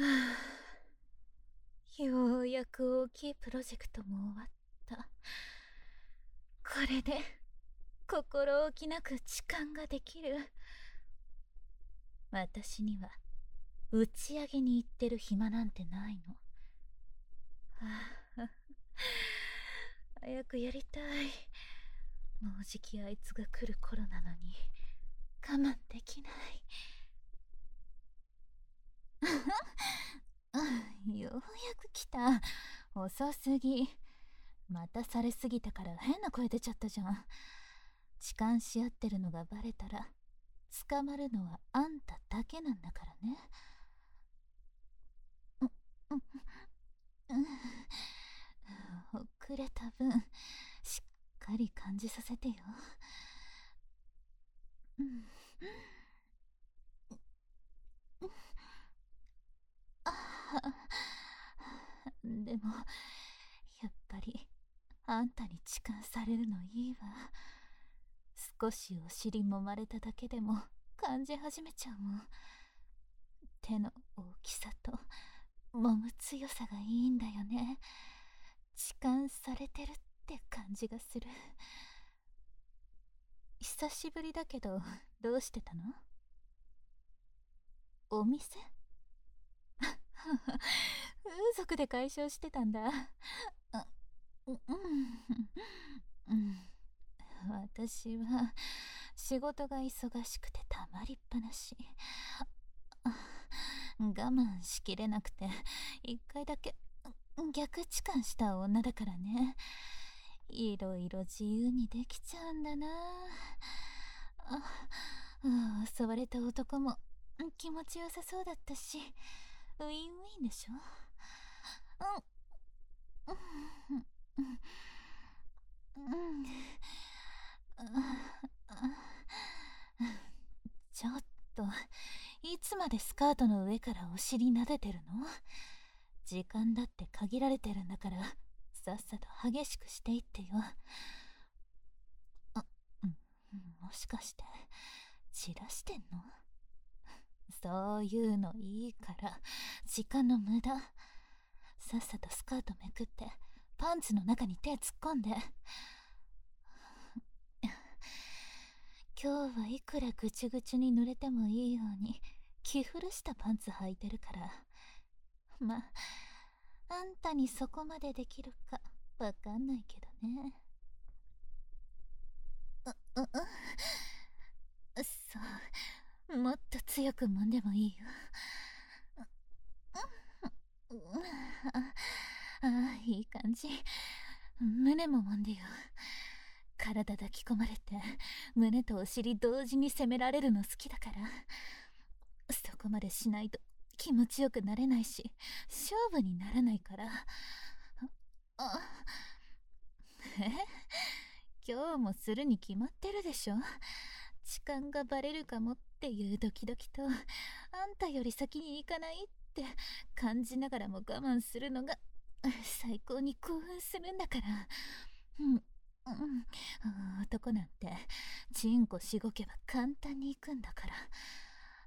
ようやく大きいプロジェクトも終わった。これで心置きなく痴漢ができる。私には打ち上げに行ってる暇なんてないの。はあ、早くやりたい。もうじきあいつが来る頃なのに我慢できない。ようやく来た。遅すぎ。またされすぎたから変な声出ちゃったじゃん。痴漢し合ってるのがバレたら捕まるのはあんただけなんだからね。遅れた分しっかり感じさせてよ。でもやっぱりあんたに痴漢されるのいいわ。少しお尻揉まれただけでも感じ始めちゃうもん。手の大きさと揉む強さがいいんだよね。痴漢されてるって感じがする。久しぶりだけどどうしてたの？お店？風俗で解消してたんだ。うん、うん、私は仕事が忙しくてたまりっぱなし。我慢しきれなくて一回だけ逆痴漢した女だからね。いろいろ自由にできちゃうんだな。襲われた男も気持ちよさそうだったし、ウィンウィンでしょ。ちょっといつまでスカートの上からお尻撫でてるの？時間だって限られてるんだからさっさと激しくしていってよ。もしかして散らしてんの？そういうのいいから時間の無駄。さっさとスカートめくってパンツの中に手突っ込んで。今日はいくらぐちゅぐちゅに濡れてもいいように着古したパンツ履いてるから、まああんたにそこまでできるかわかんないけどね。そう、もっと強く揉んでもいいよ。いい感じ。胸も揉んでよ。体抱き込まれて胸とお尻同時に攻められるの好きだから。そこまでしないと気持ちよくなれないし勝負にならないから。え、今日もするに決まってるでしょ。痴漢がバレるかもっていうドキドキと、あんたより先に行かないって感じながらも我慢するのが最高に興奮するんだから。男なんてチンコしごけば簡単に行くんだから。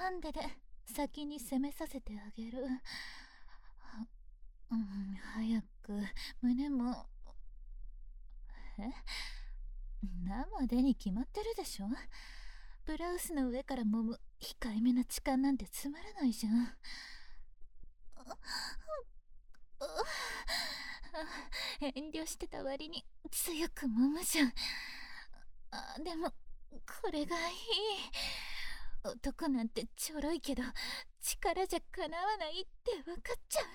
あんで先に攻めさせてあげる。早く胸も。生でに決まってるでしょ。ブラウスの上から揉む控えめな痴漢なんてつまらないじゃん。遠慮してた割に強く揉むじゃん。でもこれがいい。男なんてちょろいけど力じゃかなわないって分かっちゃう。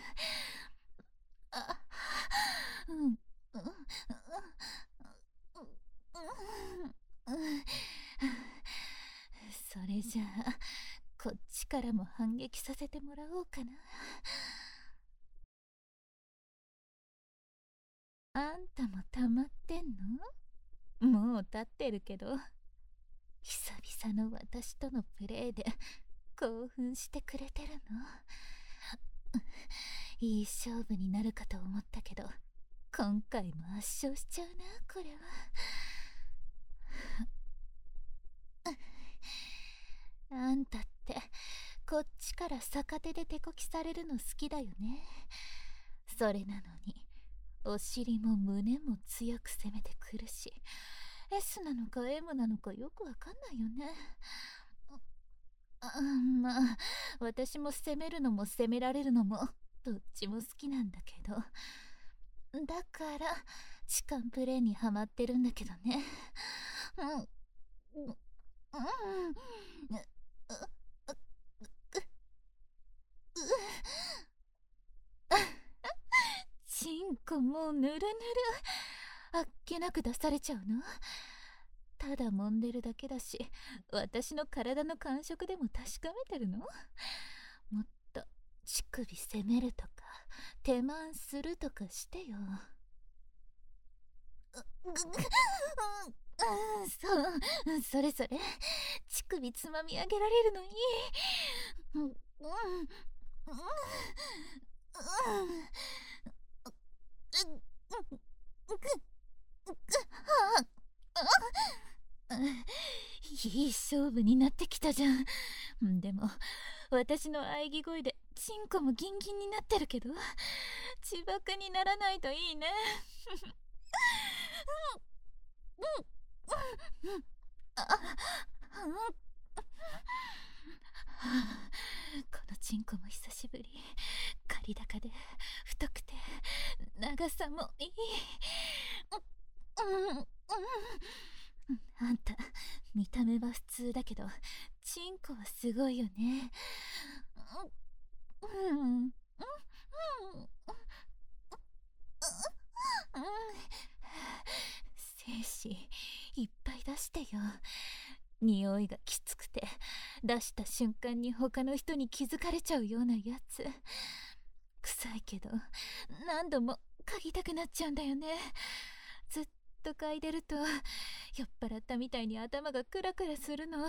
それじゃあこっちからも反撃させてもらおうかな。あんたも溜まってんの？もう立ってるけど久々の私とのプレーで興奮してくれてるの？いい勝負になるかと思ったけど今回も圧勝しちゃうなこれは。あんたってこっちから逆手で手こきされるの好きだよね。それなのにお尻も胸も強く攻めてくるし、 S なのか M なのかよくわかんないよね。まあ私も攻めるのも攻められるのもどっちも好きなんだけど、だから痴漢プレイにハマってるんだけどね。チンコもうぬるぬる、あっけなく出されちゃうの。ただ揉んでるだけだし、私の体の感触でも確かめてるの？もっと乳首攻めるとか手満するとかしてよ。そう、それそれ、乳首つまみ上げられるのいい。いい勝負になってきたじゃん。でも私の喘ぎ声でチンコもギンギンになってるけど、自爆にならないといいね。このチンコも久しぶり。刈高で太くて長さもいい。あんた見た目は普通だけどチンコはすごいよね。精子いっぱい出してよ。匂いがきつくて出した瞬間に他の人に気づかれちゃうようなやつ。臭いけど何度も嗅ぎたくなっちゃうんだよね。ずっと嗅いでると酔っ払ったみたいに頭がクラクラするの。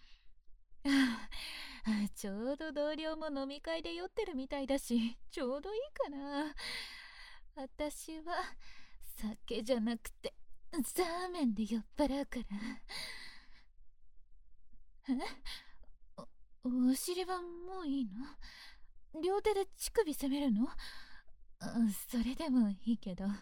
ちょうど同僚も飲み会で酔ってるみたいだしちょうどいいかな。私は酒じゃなくてザーメンで酔っ払うから。お尻はもういいの？両手で乳首攻めるの？それでもいいけど。く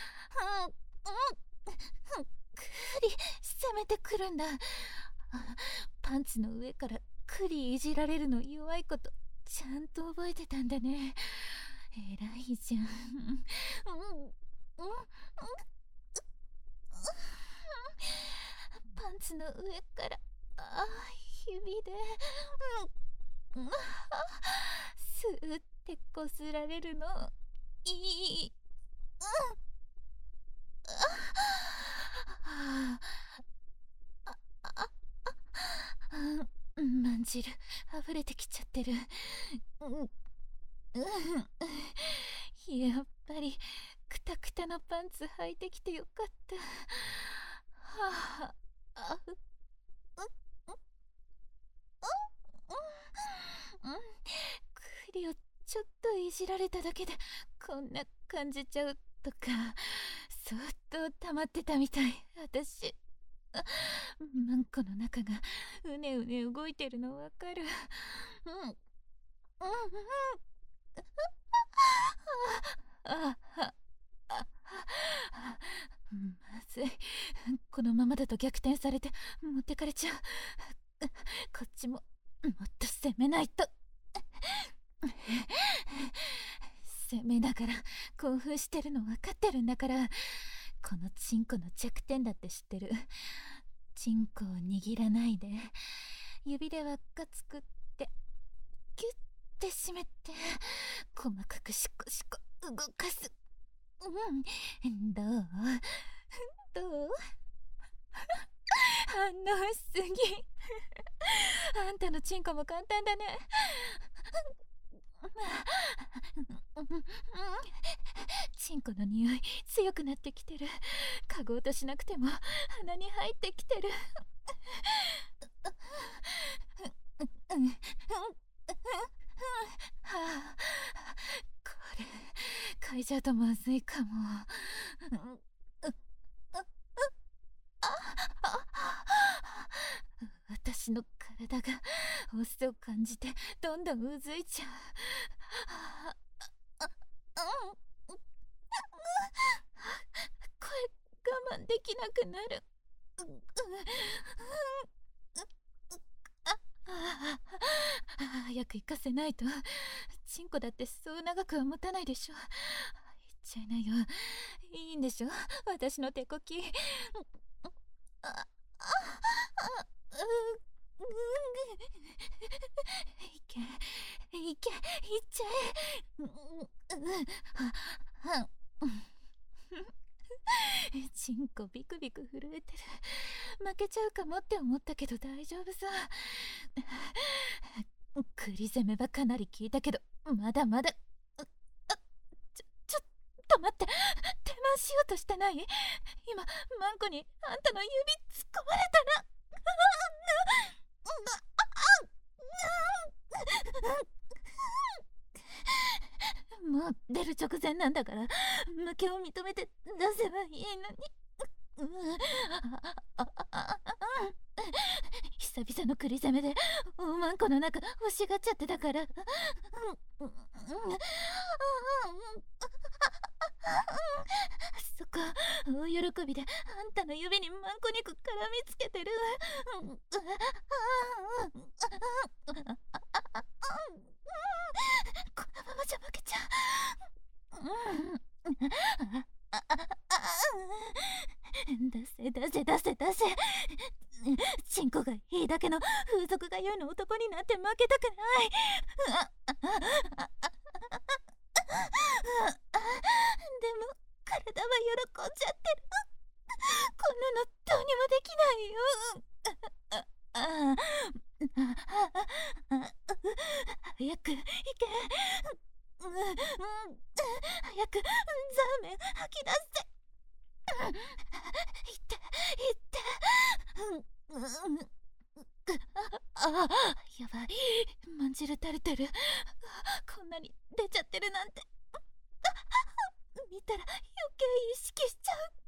り攻めてくるんだ。パンツの上からクリいじられるの弱いことちゃんと覚えてたんだね。偉いじゃん。パンツの上から指でスーってこすられるのいい。まんじる溢れてきちゃってる。やっぱりくたくたのパンツ履いてきてよかった。栗をちょっといじられただけでこんな感じちゃうとかそっと溜まってたみたい。私マンコの中がうねうね動いてるのわかる。まずい、このままだと逆転されて持ってかれちゃう。こっちももっと攻めないと。攻めながら興奮してるの分かってるんだから。このチンコの弱点だって知ってる。チンコを握らないで指で輪っか作ってギュッて締めて細かくシコシコ動かす。どう反応しすぎ。あんたのチンコも簡単だね。チンコの匂い強くなってきてる。嗅ごうとしなくても鼻に入ってきてる。これ嗅いじゃうとまずいかも。私の体がホスを感じてどんどんうずいちゃう。声我慢できなくなる。早く行かせないと。チンコだってそう長くは持たないでしょ。行っちゃいなよ。いいんでしょ、私の手こき。いけいけ、いっちゃえ。チンコビクビク震えてる。負けちゃうかもって思ったけど大丈夫さ。栗攻めはかなり効いたけどまだまだ。ちょっと待って、手満しようとしてない？今マンコにあんたの指突っ込まれたら。もう出る直前なんだから、負けを認めて出せばいいのに。久々の栗攻めで大マンコの中欲しがっちゃってたから。そこ大喜びであんたの指にマンコ肉絡みつけてる。このままじゃ負けちゃう。出せ。チンコがいいだけの風俗がゆいの男になって負けたくない。でも体は喜んじゃってる。こんなのどうにもできないよ。早く行け。早くザーメン吐き出せ。いってやばい、まんじる垂れてる。こんなに出ちゃってるなんて。見たら余計意識しちゃう。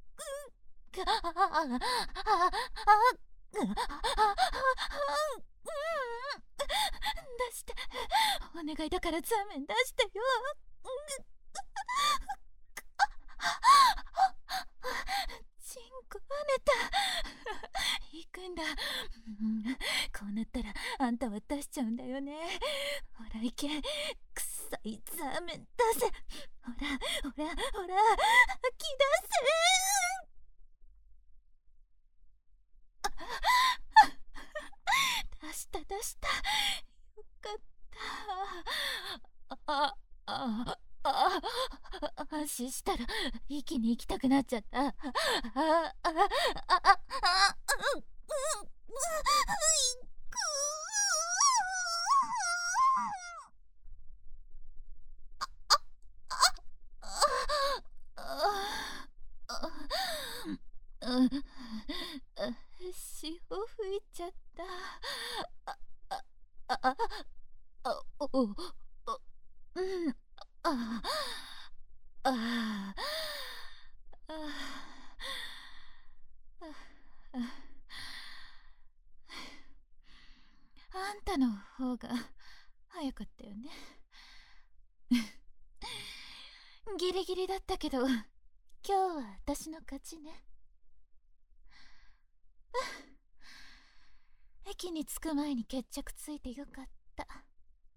出して、お願いだからザーメン出してよ。チンコ跳ねた。行くんだ。こうなったらあんたは出しちゃうんだよね。ほら行け、くさいザーメン出せ。ほら吐き出せ。出したよかった。安心したら息に行きたくなっちゃった。潮吹いちゃった。あんたの方が早かったよね。ギリギリだったけど今日は私の勝ちね。駅に着く前に決着ついてよかった。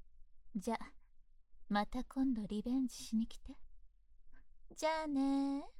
じゃあまた今度リベンジしに来て。じゃあねー。